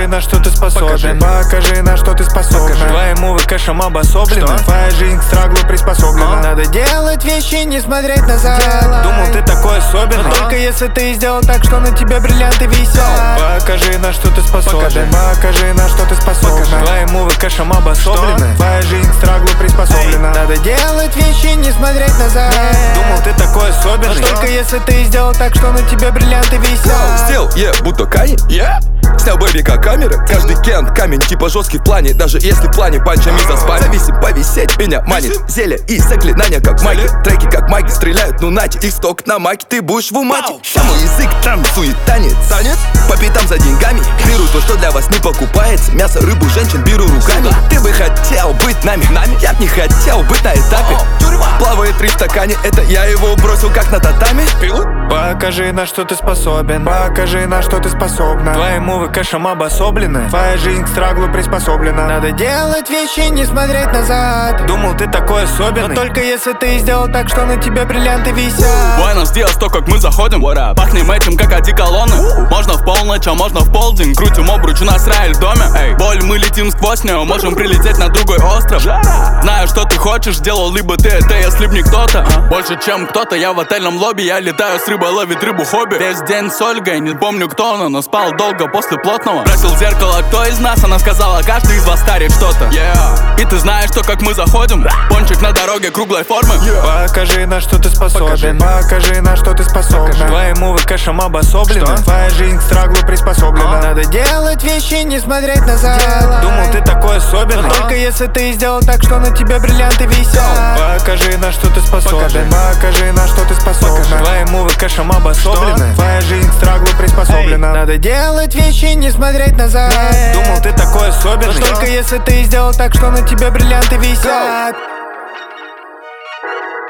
Покажи, на что ты способен. Покажи, на что ты способен. Твоему кэшем обособлены. Твоя жизнь к страглу приспособлена. Надо делать вещи, не смотреть назад. Думал, ты такой особенный, но только если ты сделал так, что на тебе бриллианты висят. Покажи, на что ты способен. Покажи, на что ты способен. Твоему кэшем обособлены. Твоя жизнь к страглу приспособлена. Надо делать вещи, не смотреть назад. Думал, ты такой особенный, но только если ты сделал так, что на тебе бриллианты висят. Сделал, будто Кани, снял бэби как камеры. Каждый кент камень, типа жесткий в плане. Даже если в плане панчами заспали. Зависим, повисеть меня манит. Зелье и заклинания как маги. Треки как маги стреляют, ну нати. Их сток на маке, ты будешь в умате. Там мой язык танцует танец. По пятам за деньгами. Беру то, что для вас не покупается. Мясо, рыбу, женщин беру руками. Ты бы хотел быть нами, я б не хотел быть на этапе. Плавает рыб в стакане, это я его бросил как на татами. Покажи, на что ты способен. Покажи, на что ты способна. Твоему кэшем обособлены. Твоя жизнь к страглу приспособлена. Надо делать вещи, не смотреть назад. Думал, ты такой особенный, но только если ты сделал так, что на тебе бриллианты висят. Буэнос диас, то, как мы заходим. Пахнем этим, как одеколоны. Можно в полночь, а можно в полдень. Крутим обруч, у нас рай в доме. Боль, мы летим сквозь нее. Можем прилететь на другой остров. Знаю, что ты хочешь, делал либо ты это, если б не кто-то. Больше, чем кто-то, я в отельном лобби. Я летаю с рыбой, ловит рыбу хобби. Весь день с Ольгой, не помню кто она, но спал долго после плотного. Бросил в зеркало, кто из нас, она сказала, каждый из вас старит что-то. И ты знаешь, что как мы заходим. Пончик на дороге круглой формы. Покажи, на что ты способен. Покажи, на что ты способен. Твоему кэшем обособлены. Твоя жизнь к страглу приспособлена. Надо делать вещи, не смотреть назад. Думал, ты такой особенный, но только если ты сделал так, что на тебе бриллианты висят. Покажи, на что ты способен. Покажи, на что ты способен. Твоему кэшем обособлены. Твоя жизнь к страглу приспособлена. Надо делать вещи, не смотреть назад. Думал, ты такой особенный, но только если ты сделал так, что на тебе бриллианты висят.